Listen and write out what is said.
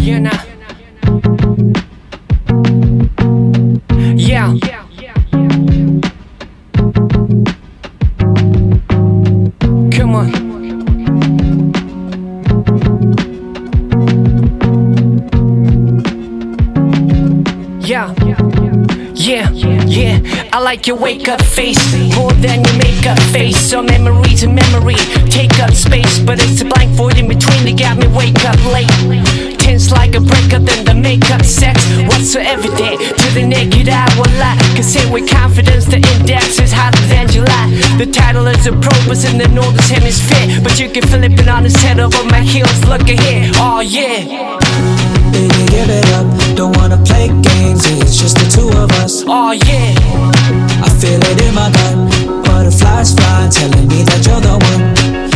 You know. Yeah. Come on. Yeah. Yeah, I like your wake up face more than your makeup face. So memories and memory take up space, but it's a blank void in between that got me wake up late. Tense like a breakup, then the makeup sex. What's so evident to the naked eye will lie. Can say with confidence the index is hotter than July. The title is a Probus in the northern hemisphere, but you can flip it on his head over my heels. Look ahead, oh yeah. Baby, give it up, don't wanna play games, it's just the two of us. Oh yeah. I feel it in my gut, butterflies flying, telling me that you're the one.